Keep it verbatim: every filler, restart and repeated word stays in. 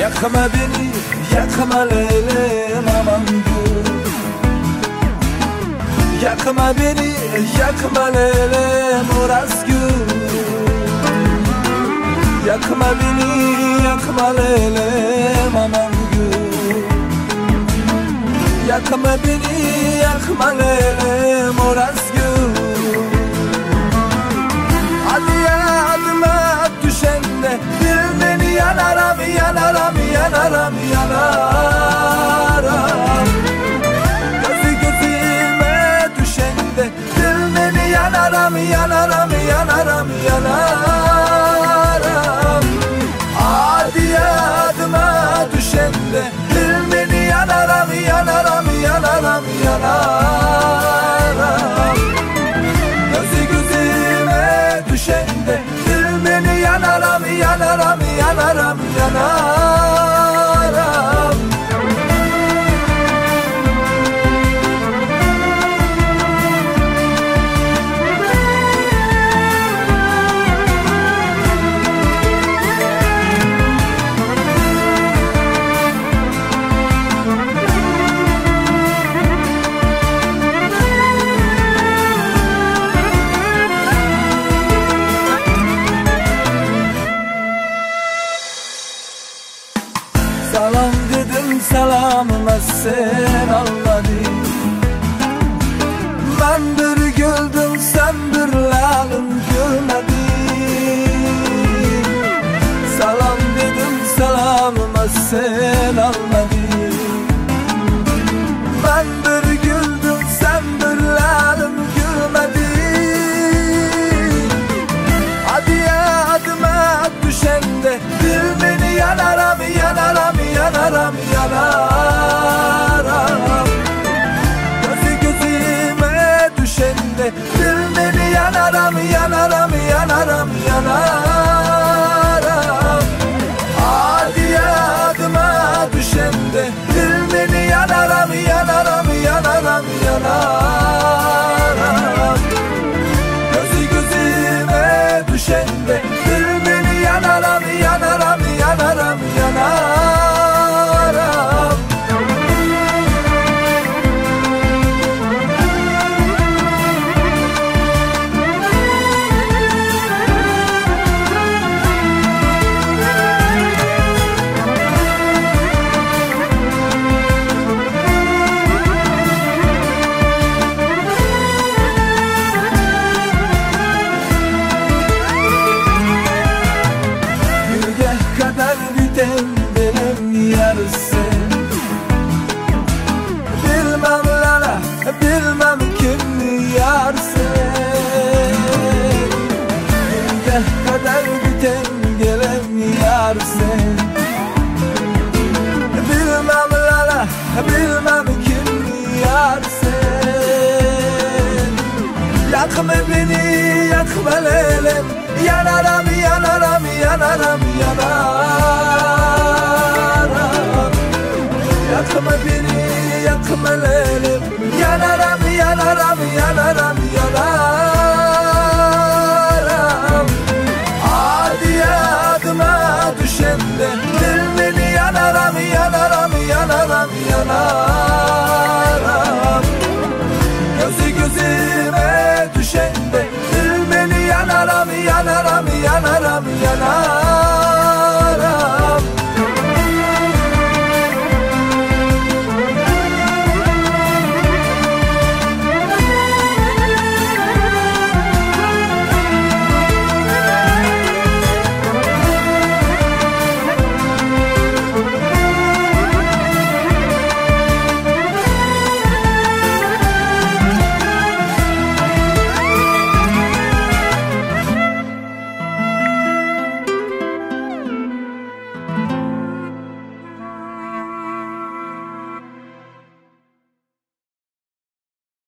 Yakma beni, yakma Leylem aman gül. Yakma beni, yakma Leylem Uras gül. Yakma beni, yakma Leylem aman gül. Yakma beni, yakma Leylem Uras gül. Hadi yadıma düşende bil beni, yanaram, yanaram, yanaram, yanaram. Gözü gözüme düşende bil beni, yanaram, yanaram, yanaram, yanaram. Hadi yadıma düşende bil beni, yanaram, yanaram, yanaram, yanaram. Gözü gözüme düşende bil beni, yanaram, yanaram, yanaram, yanaram. Salam dedim, salamıma sen anladın. Ben bir güldüm, sen bir lalım gülmedin. Salam dedim, salamıma sen anladın. Ben bir güldüm, sen bir lalım gülmedin. Hadi yadıma düşende bil beni, yanaram, yanaram, yanaram, yanaram. Gözü gözüme düşende bil beni, yanaram, yanaram, yanaram, yanaram. Hadi yadıma düşende bil beni, yanaram, yanaram, yanaram, yanaram. Gözü gözüme düşende bil beni, yanaram, yanaram, yanaram, yanaram. Gülgah kadar biten benim yarısı. Bilmem lala, bilmem kim yarsın. Gülgah kadar biten gelen yarsın. Bilmem lala, bilmem kim yarsın. Yakma beni, yakma Leylem, yanaram, yanaram, yanaram, yanaram. Yakma beni, yakma Leylem, yanaram, yanaram, yanaram, yanaram. Hadi yadıma düşende bil beni, yanaram, yanaram, yanaram, yanaram.